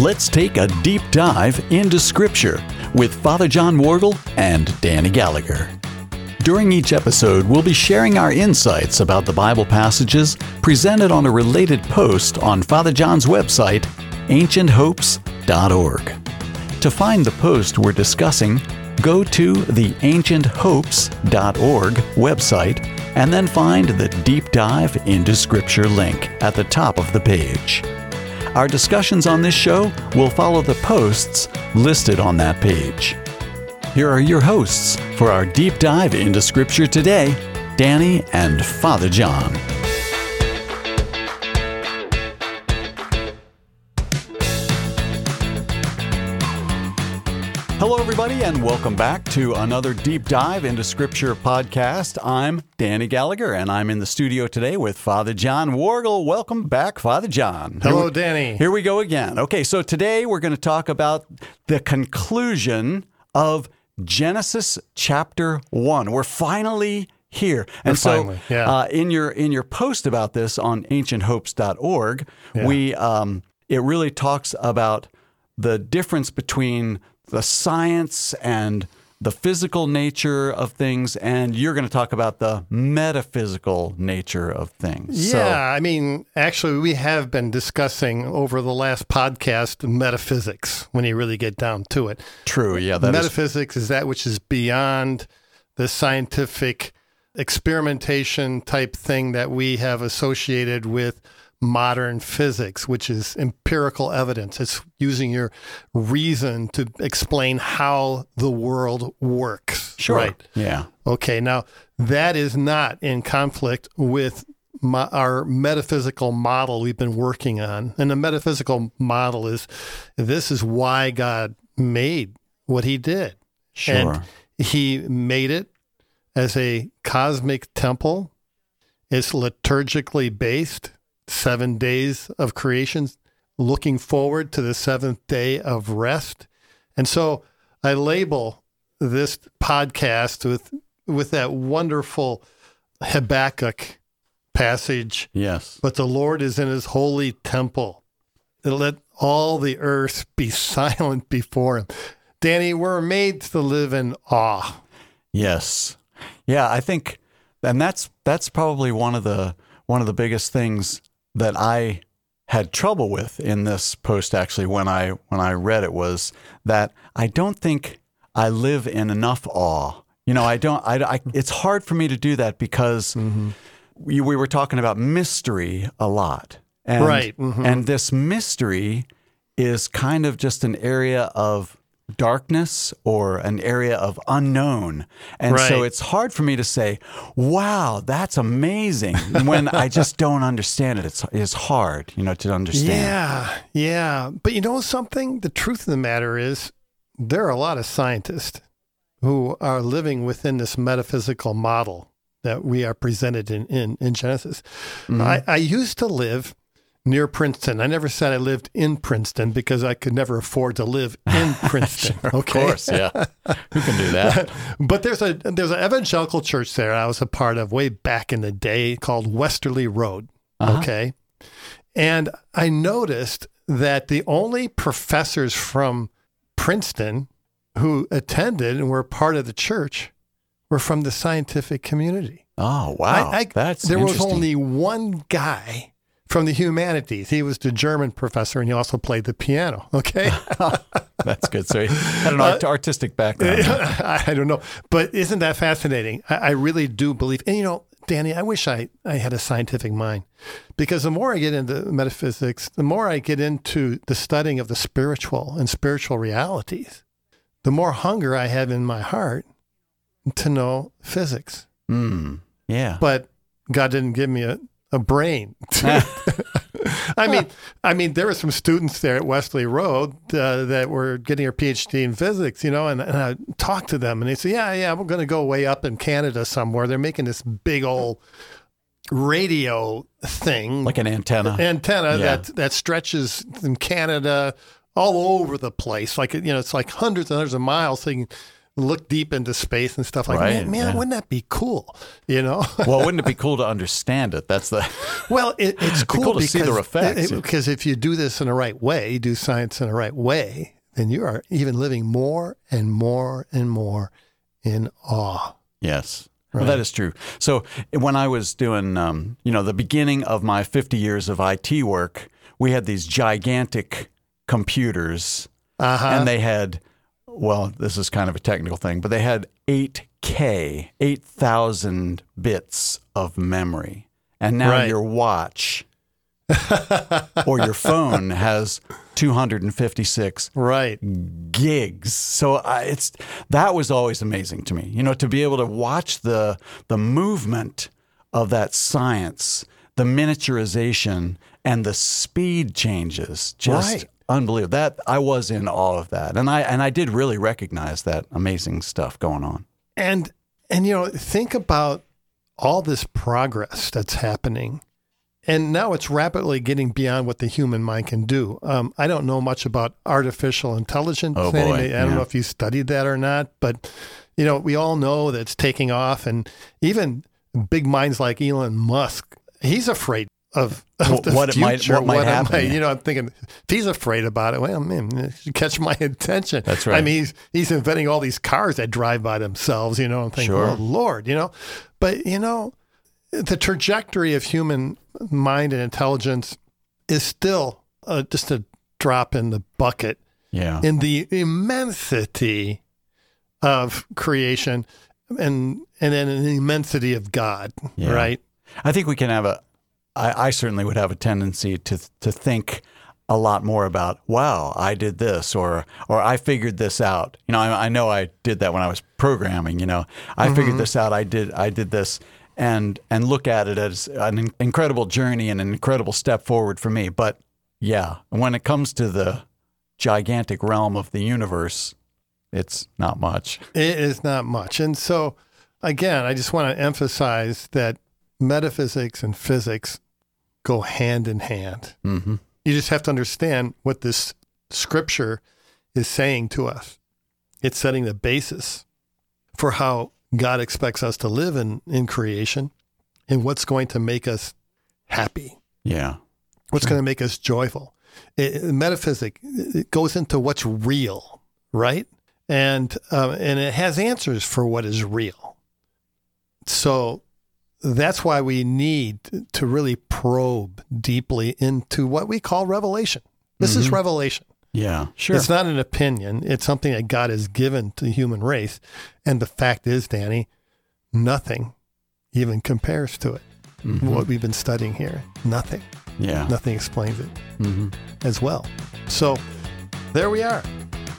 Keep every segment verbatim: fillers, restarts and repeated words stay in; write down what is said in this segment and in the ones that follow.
Let's take a deep dive into Scripture with Father John Worgel and Danny Gallagher. During each episode, we'll be sharing our insights about the Bible passages presented on a related post on Father John's website, ancient hopes dot org. To find the post we're discussing, go to the ancient hopes dot org website and then find the Deep Dive into Scripture link at the top of the page. Our discussions on this show will follow the posts listed on that page. Here are your hosts for our Deep Dive into Scripture today, Danny and Father John. Hello, everybody, and welcome back to another Deep Dive into Scripture podcast. I'm Danny Gallagher, and I'm in the studio today with Father John Worgel. Welcome back, Father John. Hello, here we, Danny. Here we go again. Okay, so today we're going to talk about the conclusion of Genesis chapter one. We're finally here. And We're so finally, yeah. uh, in your in your post about this on ancient hopes dot org, Yeah. we um, it really talks about the difference between the science and the physical nature of things, and you're going to talk about the metaphysical nature of things. Yeah, So, I mean, actually, we have been discussing over the last podcast metaphysics when you really get down to it. true, yeah. That is, Metaphysics is that which is beyond the scientific experimentation type thing that we have associated with modern physics, which is empirical evidence. It's using your reason to explain how the world works. sure. Right. Yeah. Okay, now that is not in conflict with my, our metaphysical model we've been working on. And the metaphysical model is this is why God made what he did. Sure. And he made it as a cosmic temple. It's liturgically based, seven days of creation, looking forward to the seventh day of rest. And so I label this podcast with with that wonderful Habakkuk passage. Yes. But the Lord is in his holy temple. Let all the earth be silent before him. Danny, we're made to live in awe. Yes. Yeah, I think, and that's that's probably one of the one of the biggest things that I had trouble with in this post, actually, when I when I read it, was that I don't think I live in enough awe. You know, I don't. I, I it's hard for me to do that because Mm-hmm. we, we were talking about mystery a lot, and, Right. Mhm. And this mystery is kind of just an area of darkness or an area of unknown. And so Right. it's hard for me to say, wow, that's amazing, when I just don't understand it. It's, it's hard, you know, to understand. Yeah, yeah. But you know something? The truth of the matter is there are a lot of scientists who are living within this metaphysical model that we are presented in, in, in Genesis. Mhm. I, I used to live near Princeton. I never said I lived in Princeton because I could never afford to live in Princeton. Sure, okay? Of course, yeah. Who can do that? But there's a there's an evangelical church there I was a part of way back in the day called Westerly Road. Uh-huh. Okay. And I noticed that the only professors from Princeton who attended and were part of the church were from the scientific community. Oh, wow. I, I, that's there was interesting. only one guy from the humanities. He was the German professor, and he also played the piano. Okay. That's good. So he had an art- artistic background. I don't know. But isn't that fascinating? I, I really do believe. And, you know, Danny, I wish I, I had a scientific mind, because the more I get into metaphysics, the more I get into the studying of the spiritual and spiritual realities, the more hunger I have in my heart to know physics. Mm, yeah. But God didn't give me a, a brain. I mean, I mean, there were some students there at Wesley Road uh, that were getting their PhD in physics, you know, and, and I talked to them, and they said, yeah, yeah, we're going to go way up in Canada somewhere. They're making this big old radio thing. Like an antenna. Antenna Yeah. that, that stretches in Canada all over the place. Like, you know, it's like hundreds and hundreds of miles. So you can look deep into space and stuff like Right, that. Man, man yeah. wouldn't that be cool? You know? Well, wouldn't it be cool to understand it? That's the Well, it, it's cool, cool to because, see their effects. it- because if you do this in the right way, you do science in the right way, then you are even living more and more and more in awe. Yes. Right. Well, that is true. So when I was doing, um, you know, the beginning of my fifty years of I T work, we had these gigantic computers, Uh-huh. and they had, well, this is kind of a technical thing, but they had eight K, eight thousand bits of memory. And now Right. your watch or your phone has two hundred fifty-six Right. gigs. So I, it's that was always amazing to me. You know, to be able to watch the the movement of that science, the miniaturization, and the speed changes. Just Right. unbelievable. That I was in awe of that, and I and I did really recognize that amazing stuff going on. And, and, you know, think about all this progress that's happening. And now it's rapidly getting beyond what the human mind can do. Um, I don't know much about artificial intelligence. Oh, boy, Anyway, I don't yeah. know if you studied that or not, but, you know, we all know that it's taking off. And even big minds like Elon Musk, he's afraid of, of What- the what it might- future. what might it happen, yeah. You know, I'm thinking, if he's afraid about it, well, man, it should catch my attention. That's right. I mean, he's, he's inventing all these cars that drive by themselves, you know, I'm thinking, Sure. oh, Lord, you know. But, you know, the trajectory of human mind and intelligence is still uh, just a drop in the bucket Yeah. in the immensity of creation and and then an immensity of God, Yeah. right? I think we can have a, I, I certainly would have a tendency to to think a lot more about, wow, I did this, or or I figured this out. You know, I, I know I did that when I was programming. You know, I figured this out. I did I did this, and and look at it as an in- incredible journey and an incredible step forward for me. But yeah, when it comes to the gigantic realm of the universe, it's not much. It is not much. And so, again, I just want to emphasize that metaphysics and physics go hand in hand. Mm-hmm. You just have to understand what this scripture is saying to us. It's setting the basis for how God expects us to live in, in creation and what's going to make us happy, Yeah. what's going to make us joyful. It, metaphysics, it goes into what's real, right? And uh, and it has answers for what is real. So that's why we need to really probe deeply into what we call revelation. This is revelation. Yeah. Sure. It's not an opinion. It's something that God has given to the human race. And the fact is, Danny, nothing even compares to it. Mhm. What we've been studying here, nothing. Yeah. Nothing explains it Mm-hmm. as well. So there we are.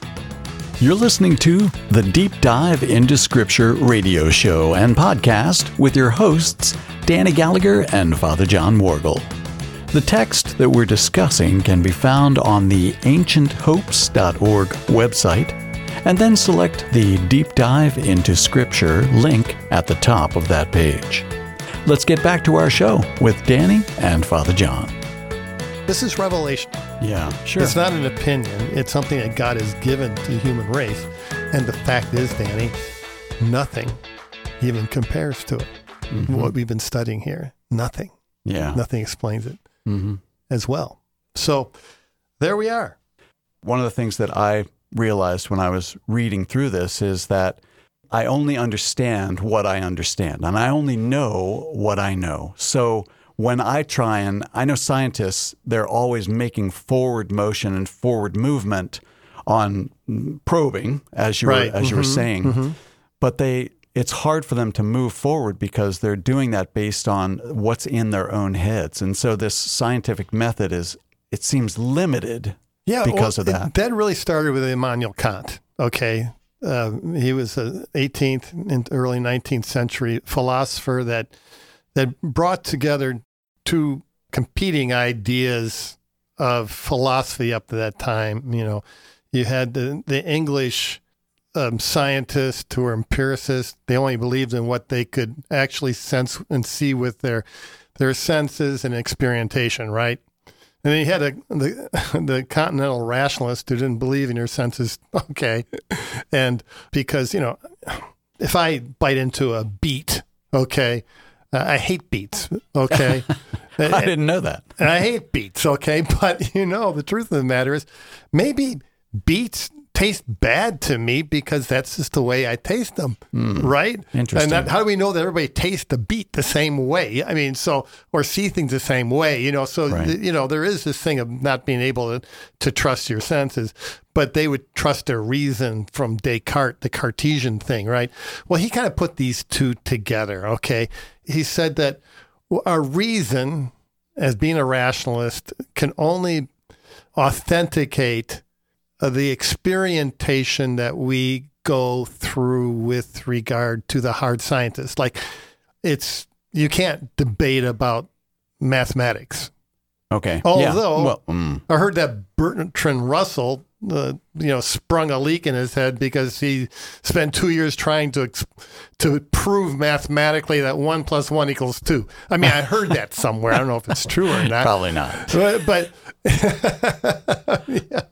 You're listening to the Deep Dive into Scripture radio show and podcast with your hosts, Danny Gallagher and Father John Worgel. The text that we're discussing can be found on the ancient hopes dot org website, and then select the Deep Dive into Scripture link at the top of that page. Let's get back to our show with Danny and Father John. This is revelation. Yeah, sure. It's not an opinion. It's something that God has given to the human race. And the fact is, Danny, nothing even compares to it. Mhm. What we've been studying here, nothing. Yeah. Nothing explains it Mm-hmm. as well. So there we are. One of the things that I realized when I was reading through this is that I only understand what I understand, and I only know what I know. So when I try and, I know scientists, they're always making forward motion and forward movement on probing, as you Right. were, as you were Mhm. saying, Mhm. but they, it's hard for them to move forward because they're doing that based on what's in their own heads. And so this scientific method is, it seems limited. Yeah, because well, of that. It, that really started with Immanuel Kant. Okay, uh, he was a eighteenth and early nineteenth century philosopher that that brought together two competing ideas of philosophy up to that time. You know, you had the the English um, scientists who were empiricists. They only believed in what they could actually sense and see with their their senses and experimentation, right? And then you had a, the the continental rationalist who didn't believe in your senses. Okay. And because, you know, if I bite into a beet, okay, uh, I hate beets, okay? I didn't know that. And I hate beets, okay? But, you know, the truth of the matter is maybe beets taste bad to me because that's just the way I taste them, mm, right? Interesting. And that, how do we know that everybody tastes the beet the same way? I mean, so, or see things the same way, you know? So, right. th- you know, there is this thing of not being able to, to trust your senses, but they would trust their reason from Descartes, the Cartesian thing, right? Well, he kind of put these two together, okay? He said that our reason, as being a rationalist, can only authenticate Uh, the experimentation that we go through with regard to the hard sciences. Like, it's, you can't debate about mathematics. Okay. Although, yeah. well, mm. I heard that Bertrand Russell, uh, you know, sprung a leak in his head because he spent two years trying to ex- to prove mathematically that one plus one equals two. I mean, I heard that somewhere. I don't know if it's true or not. Probably not. But, but yeah.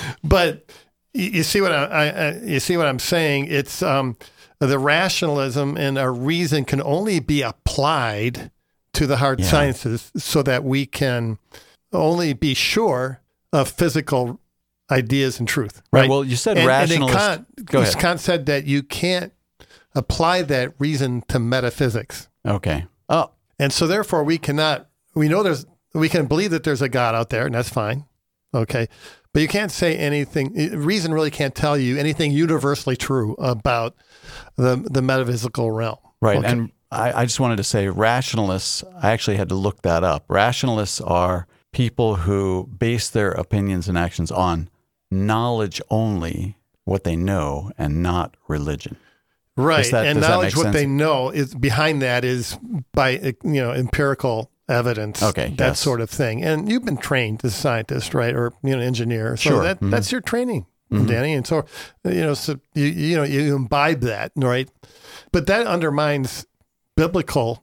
But you, you see what I, I, I you see what I'm saying? It's um, the rationalism and our reason can only be applied to the hard yeah. sciences so that we can only be sure of physical ideas and truth. Right. right well, you said and, rationalist. And Kant, Go ahead. Kant said that you can't apply that reason to metaphysics. Okay. Oh. And so therefore we cannot, we know there's, we can believe that there's a God out there, and that's fine. Okay. But you can't say anything, reason really can't tell you anything universally true about the the metaphysical realm. Right. Okay. And I, I just wanted to say rationalists, I actually had to look that up. Rationalists are people who base their opinions and actions on knowledge only, what they know, and not religion. Right. That, and knowledge, what sense? they know is behind that is by, you know, empirical evidence, okay, that yes. sort of thing. And you've been trained as a scientist, right? Or, you know, engineer. So sure. that, mm-hmm. that's your training, mm-hmm. Danny. And so, you know, so you, you know, you imbibe that, right? But that undermines biblical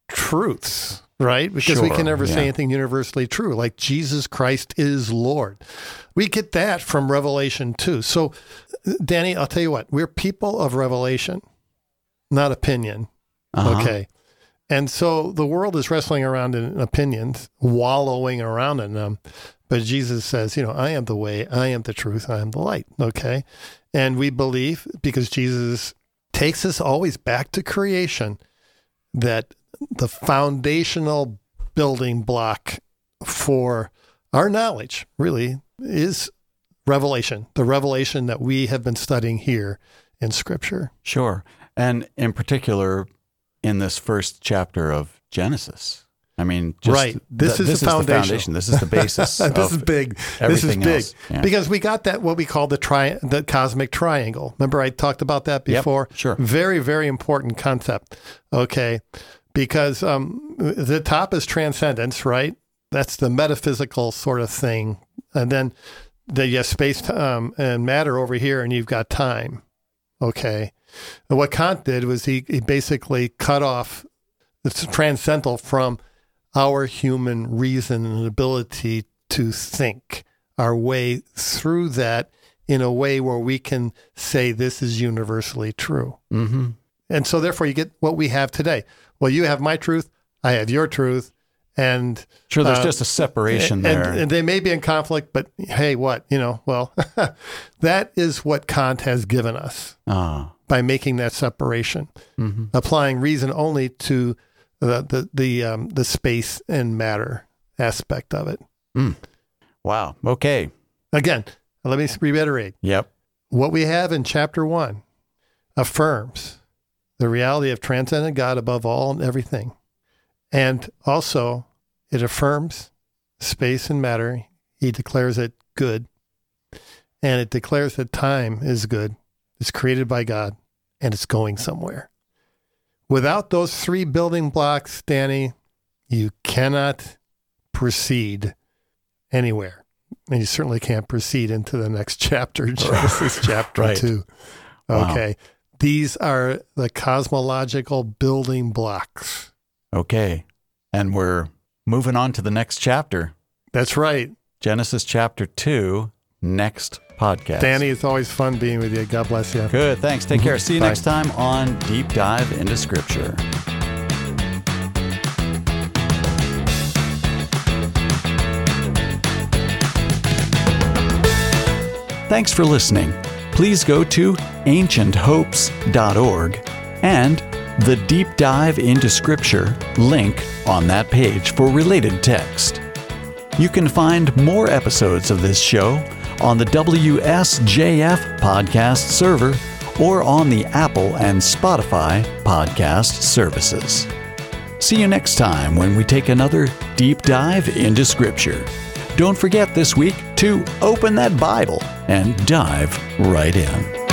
truths, right? Because sure, we can never yeah. say anything universally true, like Jesus Christ is Lord. We get that from Revelation too. So, Danny, I'll tell you what, we're people of revelation, not opinion. Uh-huh. Okay. And so the world is wrestling around in opinions, wallowing around in them. But Jesus says, you know, I am the way, I am the truth, I am the light. Okay. And we believe, because Jesus takes us always back to creation, that the foundational building block for our knowledge really is revelation, the revelation that we have been studying here in Scripture. Sure. And in particular, in this first chapter of Genesis. I mean, just right. This the, is this the is foundation. the foundation. This is the basis. this of is big. This is everything big else. Yeah. because we got that what we call the tri the cosmic triangle. Remember, I talked about that before. Yep, sure. Very, very important concept. Okay, because um, the top is transcendence, right? That's the metaphysical sort of thing, and then the you have space um, and matter over here, and you've got time. Okay, and what Kant did was he he basically cut off the transcendental from our human reason and ability to think our way through that in a way where we can say this is universally true. Mm-hmm. And so therefore you get what we have today. Well, you have my truth, I have your truth, and sure, there's uh, just a separation and, there. And, and they may be in conflict, but hey, what, you know, well, that is what Kant has given us ah. by making that separation, mm-hmm. applying reason only to the the the, um, the space and matter aspect of it. Mm. Wow. Okay. Again, let me reiterate. Yep. What we have in chapter one affirms the reality of transcendent God above all and everything. And also it affirms space and matter. He declares it good. And it declares that time is good. It's created by God and it's going somewhere. Without those three building blocks, Danny, you cannot proceed anywhere. And you certainly can't proceed into the next chapter, Genesis chapter right. two. Okay. Wow. These are the cosmological building blocks. Okay. And we're moving on to the next chapter. That's right. Genesis chapter two, next podcast. Danny, it's always fun being with you. God bless you. Good. Thanks. Take care. See you Bye. next time on Deep Dive into Scripture. Thanks for listening. Please go to ancient hopes dot org and the Deep Dive into Scripture link on that page for related text. You can find more episodes of this show on the W S J F podcast server or on the Apple and Spotify podcast services. See you next time when we take another deep dive into Scripture. Don't forget this week to open that Bible and dive right in.